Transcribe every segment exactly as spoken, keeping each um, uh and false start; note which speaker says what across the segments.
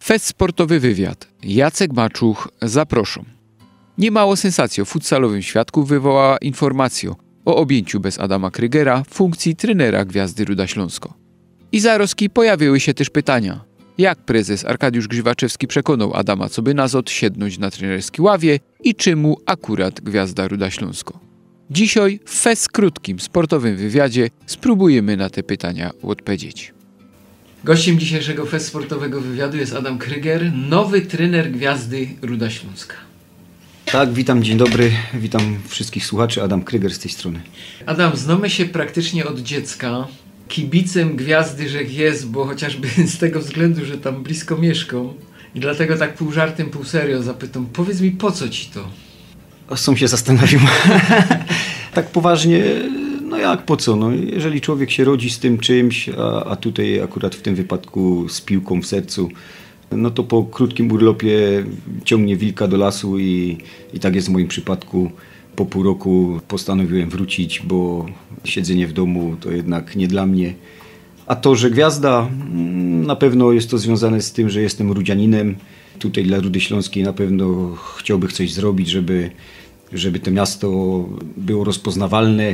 Speaker 1: Fest Sportowy Wywiad. Jacek Maczuch, zaproszą. Niemało sensacji o futsalowym świadku wywołała informacja o objęciu bez Adama Krygera funkcji trenera Gwiazdy Ruda Śląsko. I zaroski pojawiły się też pytania. Jak prezes Arkadiusz Grzywaczewski przekonał Adama Cobyna odsiednąć na trenerskiej ławie i czemu akurat Gwiazda Ruda Śląsko? Dzisiaj w fest krótkim sportowym wywiadzie spróbujemy na te pytania odpowiedzieć. Gościem dzisiejszego fest sportowego wywiadu jest Adam Kryger, nowy trener Gwiazdy Ruda Śląska.
Speaker 2: Tak, witam, dzień dobry, witam wszystkich słuchaczy, Adam Kryger z tej strony.
Speaker 1: Adam, znamy się praktycznie od dziecka. Kibicem Gwiazdy Rzech jest, bo chociażby z tego względu, że tam blisko mieszkam. I dlatego tak pół żartem, pół serio zapytam, powiedz mi, po co ci to?
Speaker 2: O, sam się zastanawiam. Tak poważnie, no jak po co? No, jeżeli człowiek się rodzi z tym czymś, a, a tutaj akurat w tym wypadku z piłką w sercu, no to po krótkim urlopie ciągnie wilka do lasu i, i tak jest w moim przypadku. Po pół roku postanowiłem wrócić, bo siedzenie w domu to jednak nie dla mnie. A to, że Gwiazda, na pewno jest to związane z tym, że jestem rudzianinem. Tutaj dla Rudy Śląskiej na pewno chciałbym coś zrobić, żeby, żeby to miasto było rozpoznawalne.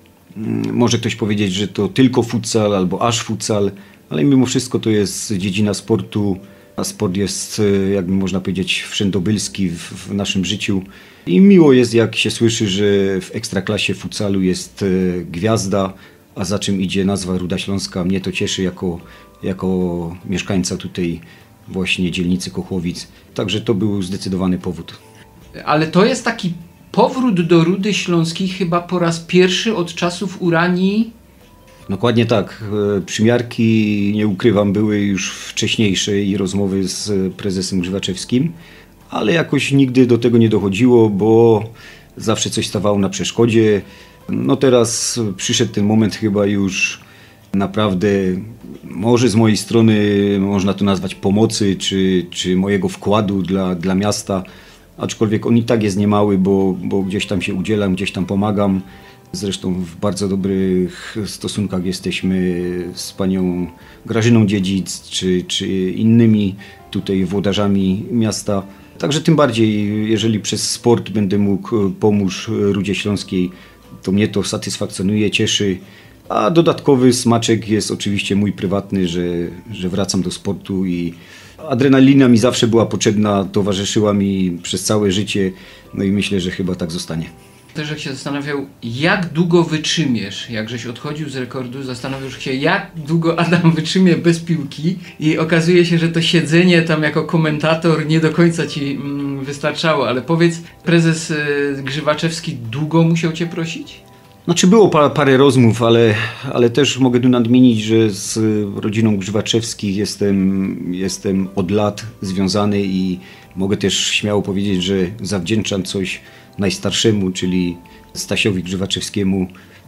Speaker 2: Może ktoś powiedzieć, że to tylko futsal albo aż futsal, ale mimo wszystko to jest dziedzina sportu. A sport jest, jakby można powiedzieć, wszędobylski w, w naszym życiu. I miło jest, jak się słyszy, że w ekstraklasie futsalu jest Gwiazda, a za czym idzie nazwa Ruda Śląska. Mnie to cieszy jako, jako mieszkańca tutaj właśnie dzielnicy Kochłowic. Także to był zdecydowany powód.
Speaker 1: Ale to jest taki powrót do Rudy Śląskiej chyba po raz pierwszy od czasów Uranii.
Speaker 2: Dokładnie tak. Przymiarki, nie ukrywam, były już wcześniejsze i rozmowy z prezesem Grzywaczewskim, ale jakoś nigdy do tego nie dochodziło, bo zawsze coś stawało na przeszkodzie. No teraz przyszedł ten moment chyba już naprawdę, może z mojej strony można to nazwać pomocy, czy, czy mojego wkładu dla, dla miasta, aczkolwiek on i tak jest niemały, bo, bo gdzieś tam się udzielam, gdzieś tam pomagam. Zresztą w bardzo dobrych stosunkach jesteśmy z panią Grażyną Dziedzic czy, czy innymi tutaj włodarzami miasta. Także tym bardziej, jeżeli przez sport będę mógł pomóc Rudzie Śląskiej, to mnie to satysfakcjonuje, cieszy. A dodatkowy smaczek jest oczywiście mój prywatny, że, że wracam do sportu i adrenalina mi zawsze była potrzebna, towarzyszyła mi przez całe życie, no i myślę, że chyba tak zostanie.
Speaker 1: Też jak się zastanawiał, jak długo wytrzymiesz, jak żeś odchodził z rekordu, zastanawiał się, jak długo Adam wytrzymie bez piłki i okazuje się, że to siedzenie tam jako komentator nie do końca ci mm, wystarczało, ale powiedz, prezes y, Grzywaczewski długo musiał cię prosić?
Speaker 2: Znaczy było pa, parę rozmów, ale, ale też mogę tu nadmienić, że z rodziną Grzywaczewskich jestem, jestem od lat związany i mogę też śmiało powiedzieć, że zawdzięczam coś najstarszemu, czyli Stasiowi Grzywaczewskiemu,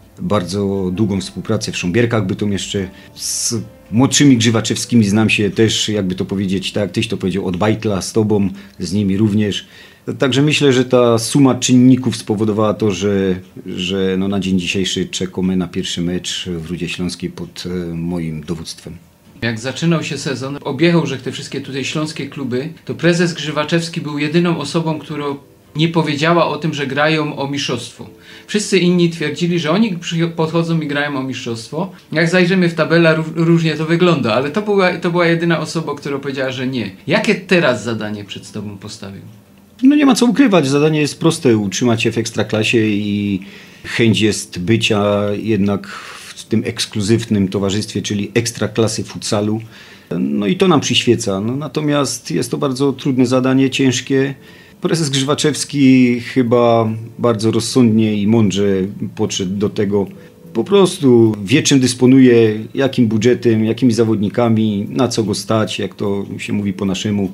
Speaker 2: bardzo długą współpracę w Sząbierkach Bytom jeszcze. Z młodszymi Grzywaczewskimi znam się też, jakby to powiedzieć, tak jak tyś to powiedział, od bajtla, z tobą, z nimi również. Także myślę, że ta suma czynników spowodowała to, że, że no na dzień dzisiejszy czekamy na pierwszy mecz w Rudzie Śląskiej pod moim dowództwem.
Speaker 1: Jak zaczynał się sezon, objechał, że te wszystkie tutaj śląskie kluby, to prezes Grzywaczewski był jedyną osobą, która nie powiedziała o tym, że grają o mistrzostwo. Wszyscy inni twierdzili, że oni podchodzą i grają o mistrzostwo. Jak zajrzymy w tabelę, różnie to wygląda, ale to była, to była jedyna osoba, która powiedziała, że nie. Jakie teraz zadanie przed tobą postawił?
Speaker 2: No nie ma co ukrywać, zadanie jest proste, utrzymać się w ekstraklasie i chęć jest bycia jednak w tym ekskluzywnym towarzystwie, czyli ekstraklasy futsalu. No i to nam przyświeca. No, natomiast jest to bardzo trudne zadanie, ciężkie. Prezes Grzywaczewski chyba bardzo rozsądnie i mądrze podszedł do tego. Po prostu wie, czym dysponuje, jakim budżetem, jakimi zawodnikami, na co go stać, jak to się mówi po naszemu.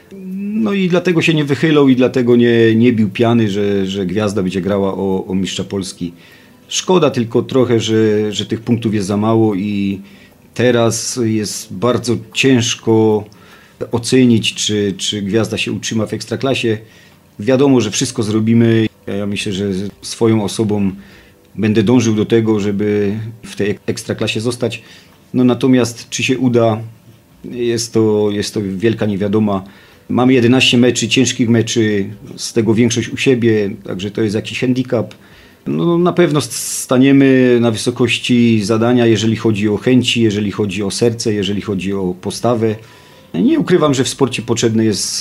Speaker 2: No i dlatego się nie wychylał i dlatego nie, nie bił piany, że, że Gwiazda będzie grała o, o mistrza Polski. Szkoda tylko trochę, że, że tych punktów jest za mało i teraz jest bardzo ciężko ocenić, czy, czy Gwiazda się utrzyma w ekstraklasie. Wiadomo, że wszystko zrobimy. Ja myślę, że swoją osobą będę dążył do tego, żeby w tej ekstraklasie zostać. No natomiast czy się uda, Jest to, jest to wielka niewiadoma. Mamy jedenaście meczy, ciężkich meczy, z tego większość u siebie, także to jest jakiś handicap. No, na pewno staniemy na wysokości zadania, jeżeli chodzi o chęci, jeżeli chodzi o serce, jeżeli chodzi o postawę. Nie ukrywam, że w sporcie potrzebne jest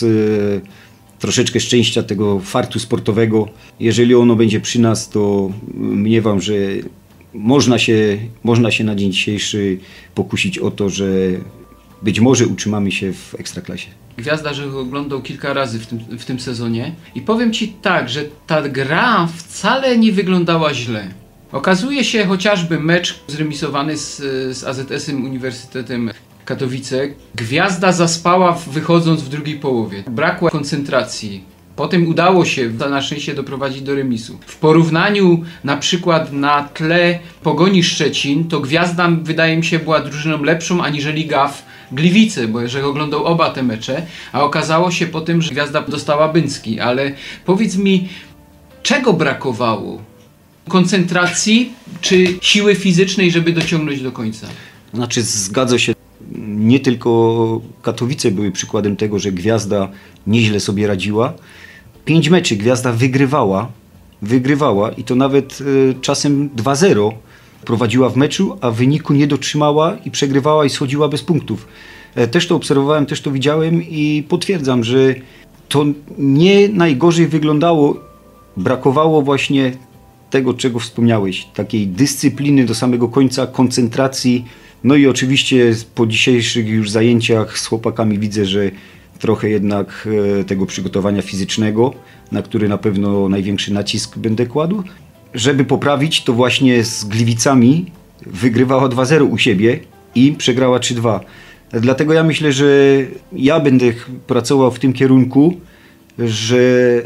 Speaker 2: e, troszeczkę szczęścia, tego fartu sportowego. Jeżeli ono będzie przy nas, to mniemam, że można się, można się na dzień dzisiejszy pokusić o to, że być może utrzymamy się w Ekstraklasie.
Speaker 1: Gwiazda, że go oglądał kilka razy w tym, w tym sezonie i powiem Ci tak, że ta gra wcale nie wyglądała źle. Okazuje się chociażby mecz zremisowany z, z A Z S-em Uniwersytetem Katowice. Gwiazda zaspała wychodząc w drugiej połowie. Brakło koncentracji. Potem udało się na szczęście doprowadzić do remisu. W porównaniu na przykład na tle Pogoni Szczecin, to Gwiazda wydaje mi się była drużyną lepszą aniżeli G A F Gliwice, bo jeżeli oglądał oba te mecze, a okazało się po tym, że Gwiazda dostała Byński. Ale powiedz mi, czego brakowało? Koncentracji czy siły fizycznej, żeby dociągnąć do końca?
Speaker 2: Znaczy zgadza się, nie tylko Katowice były przykładem tego, że Gwiazda nieźle sobie radziła. Pięć meczy Gwiazda wygrywała, wygrywała i to nawet y, czasem dwa zero prowadziła w meczu, a w wyniku nie dotrzymała i przegrywała i schodziła bez punktów. E, też to obserwowałem, też to widziałem i potwierdzam, że to nie najgorzej wyglądało. Brakowało właśnie tego, czego wspomniałeś, takiej dyscypliny do samego końca, koncentracji. No i oczywiście po dzisiejszych już zajęciach z chłopakami widzę, że trochę jednak tego przygotowania fizycznego, na który na pewno największy nacisk będę kładł. Żeby poprawić, to właśnie z Gliwicami wygrywała dwa zero u siebie i przegrała trzy dwa. Dlatego ja myślę, że ja będę pracował w tym kierunku, że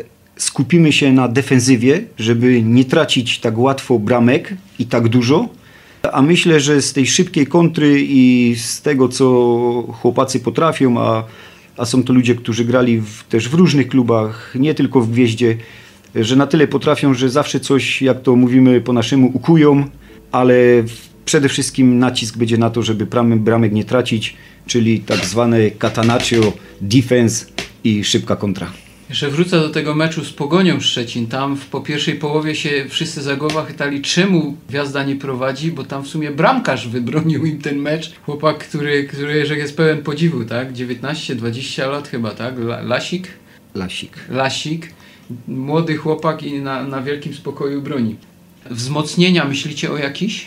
Speaker 2: skupimy się na defensywie, żeby nie tracić tak łatwo bramek i tak dużo. A myślę, że z tej szybkiej kontry i z tego, co chłopacy potrafią, a, a są to ludzie, którzy grali w, też w różnych klubach, nie tylko w Gwieździe, że na tyle potrafią, że zawsze coś, jak to mówimy po naszemu, ukują, ale przede wszystkim nacisk będzie na to, żeby bramek, bramek nie tracić, czyli tak zwane catenaccio, defense i szybka kontra.
Speaker 1: Jeszcze wrócę do tego meczu z Pogonią Szczecin. Tam w, po pierwszej połowie się wszyscy za głowa chytali, czemu Gwiazda nie prowadzi, bo tam w sumie bramkarz wybronił im ten mecz. Chłopak, który, który że jest pełen podziwu, tak? dziewiętnaście dwadzieścia lat chyba, tak? Lasik?
Speaker 2: Lasik.
Speaker 1: Lasik. Młody chłopak i na, na wielkim spokoju broni. Wzmocnienia myślicie o jakiś?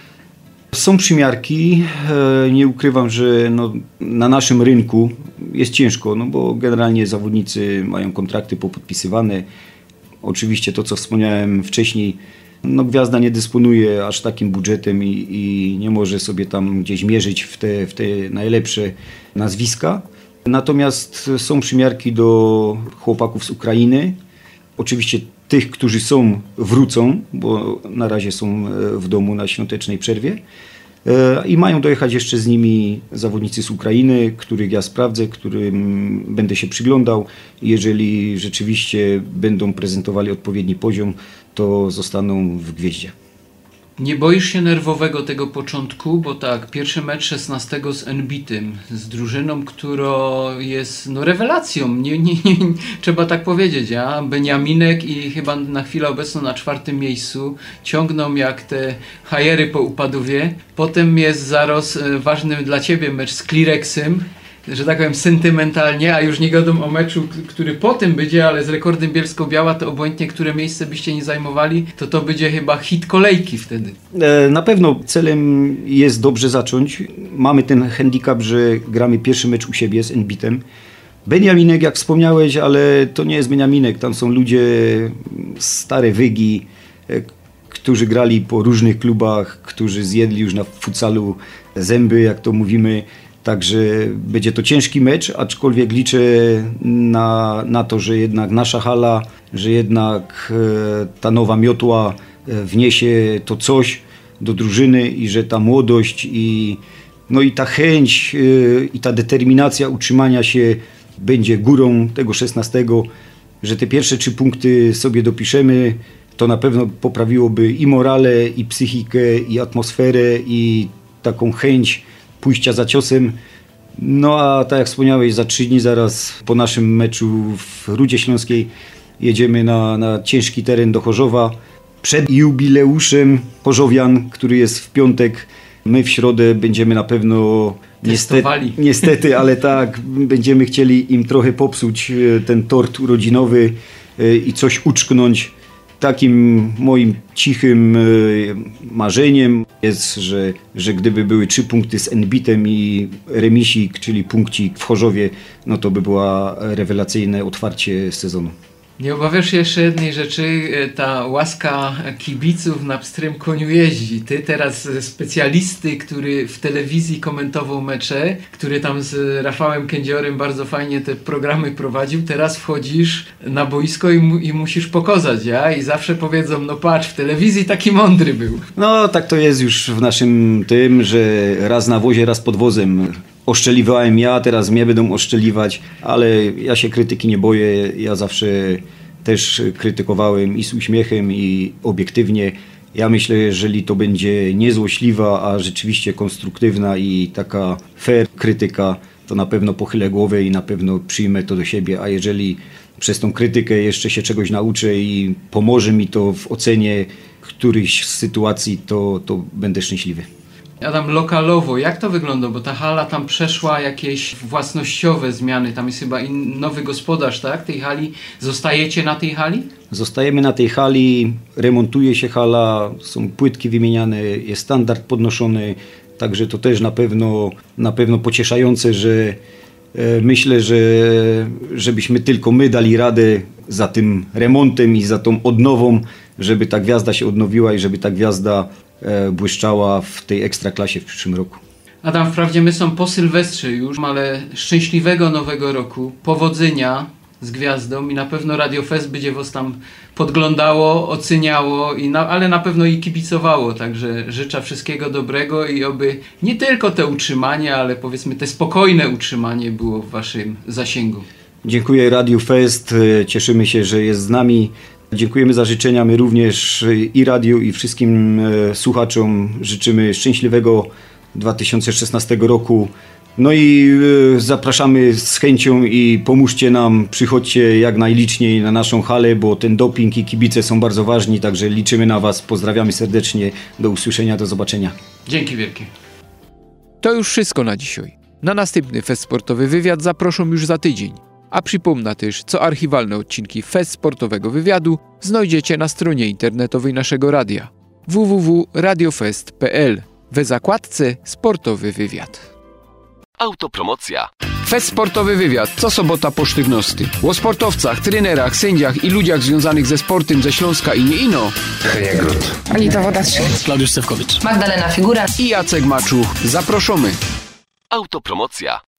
Speaker 2: Są przymiarki, nie ukrywam, że no, na naszym rynku jest ciężko, no bo generalnie zawodnicy mają kontrakty popodpisywane. Oczywiście to, co wspomniałem wcześniej, no Gwiazda nie dysponuje aż takim budżetem i, i nie może sobie tam gdzieś mierzyć w te, w te najlepsze nazwiska. Natomiast są przymiarki do chłopaków z Ukrainy. Oczywiście tych, którzy są, wrócą, bo na razie są w domu na świątecznej przerwie i mają dojechać jeszcze z nimi zawodnicy z Ukrainy, których ja sprawdzę, którym będę się przyglądał. Jeżeli rzeczywiście będą prezentowali odpowiedni poziom, to zostaną w Gwieździe.
Speaker 1: Nie boisz się nerwowego tego początku, bo tak, pierwszy mecz szesnastego z Enbitym, z drużyną, która jest no rewelacją, nie, nie, nie, trzeba tak powiedzieć, a Beniaminek i chyba na chwilę obecną na czwartym miejscu ciągną jak te hajery po Upadowie. Potem jest zaraz ważny dla Ciebie mecz z Klirexem, że tak powiem sentymentalnie, a już nie gadam o meczu, który potem będzie, ale z Rekordem Bielsko-Biała, to obojętnie, które miejsce byście nie zajmowali, to to będzie chyba hit kolejki wtedy.
Speaker 2: Na pewno celem jest dobrze zacząć. Mamy ten handicap, że gramy pierwszy mecz u siebie z Enbitem. Beniaminek, jak wspomniałeś, ale to nie jest Beniaminek, tam są ludzie, stare wygi, którzy grali po różnych klubach, którzy zjedli już na futsalu zęby, jak to mówimy. Także będzie to ciężki mecz, aczkolwiek liczę na, na to, że jednak nasza hala, że jednak e, ta nowa miotła e, wniesie to coś do drużyny i że ta młodość i, no i ta chęć e, i ta determinacja utrzymania się będzie górą tego szesnastego, że te pierwsze trzy punkty sobie dopiszemy, to na pewno poprawiłoby i morale, i psychikę, i atmosferę, i taką chęć pójścia za ciosem. No a tak jak wspomniałeś, za trzy dni zaraz po naszym meczu w Rudzie Śląskiej jedziemy na, na ciężki teren do Chorzowa. Przed jubileuszem Chorzowian, który jest w piątek, my w środę będziemy na pewno niestety, niestety, ale tak, będziemy chcieli im trochę popsuć ten tort urodzinowy i coś uczknąć. Takim moim cichym marzeniem jest, że, że gdyby były trzy punkty z Enbitem i remisik, czyli punkcik w Chorzowie, no to by była rewelacyjne otwarcie sezonu.
Speaker 1: Nie obawiasz się jeszcze jednej rzeczy, ta łaska kibiców na pstrym koniu jeździ. Ty teraz specjalisty, który w telewizji komentował mecze, który tam z Rafałem Kędziorem bardzo fajnie te programy prowadził, teraz wchodzisz na boisko i, mu, i musisz pokazać, ja? I zawsze powiedzą, no patrz, w telewizji taki mądry był.
Speaker 2: No tak to jest już w naszym tym, że raz na wozie, raz pod wozem. Oszczeliwałem ja, teraz mnie będą oszczeliwać, ale ja się krytyki nie boję. Ja zawsze też krytykowałem i z uśmiechem, i obiektywnie. Ja myślę, jeżeli to będzie niezłośliwa, a rzeczywiście konstruktywna i taka fair krytyka, to na pewno pochylę głowę i na pewno przyjmę to do siebie. A jeżeli przez tą krytykę jeszcze się czegoś nauczę i pomoże mi to w ocenie którychś sytuacji, to, to będę szczęśliwy.
Speaker 1: Adam, lokalowo, jak to wygląda? Bo ta hala tam przeszła jakieś własnościowe zmiany. Tam jest chyba in, nowy gospodarz, tak? Tej hali. Zostajecie na tej hali?
Speaker 2: Zostajemy na tej hali, remontuje się hala, są płytki wymieniane, jest standard podnoszony. Także to też na pewno, na pewno pocieszające, że e, myślę, że żebyśmy tylko my dali radę za tym remontem i za tą odnową, żeby ta gwiazda się odnowiła i żeby ta gwiazda błyszczała w tej ekstraklasie w przyszłym roku.
Speaker 1: Adam, wprawdzie my są po Sylwestrze już, ale szczęśliwego nowego roku, powodzenia z gwiazdą i na pewno Radio Fest będzie was tam podglądało, oceniało, i na, ale na pewno i kibicowało, także życzę wszystkiego dobrego i oby nie tylko te utrzymanie, ale powiedzmy te spokojne utrzymanie było w waszym zasięgu.
Speaker 2: Dziękuję Radio Fest, cieszymy się, że jest z nami. Dziękujemy za życzenia. My również i radiu, i wszystkim e, słuchaczom życzymy szczęśliwego dwa tysiące szesnastego roku. No i e, zapraszamy z chęcią i pomóżcie nam, przychodźcie jak najliczniej na naszą halę, bo ten doping i kibice są bardzo ważni, także liczymy na was. Pozdrawiamy serdecznie. Do usłyszenia, do zobaczenia.
Speaker 1: Dzięki wielkie.
Speaker 3: To już wszystko na dzisiaj. Na następny Fest Sportowy Wywiad zaproszą już za tydzień. A przypomnę też, co archiwalne odcinki Fest Sportowego Wywiadu znajdziecie na stronie internetowej naszego radia w w w kropka radiofest kropka p l w zakładce Sportowy Wywiad.
Speaker 4: Autopromocja.
Speaker 3: Fest Sportowy Wywiad co sobota po sztywności. O sportowcach, trenerach, sędziach i ludziach związanych ze sportem ze Śląska i nie ino.
Speaker 5: Heniegród.
Speaker 6: Anita Wodacz.
Speaker 5: Klaudiusz Stewkowicz.
Speaker 6: Magdalena Figura.
Speaker 3: I Jacek Maczuch. Zaproszamy.
Speaker 4: Autopromocja.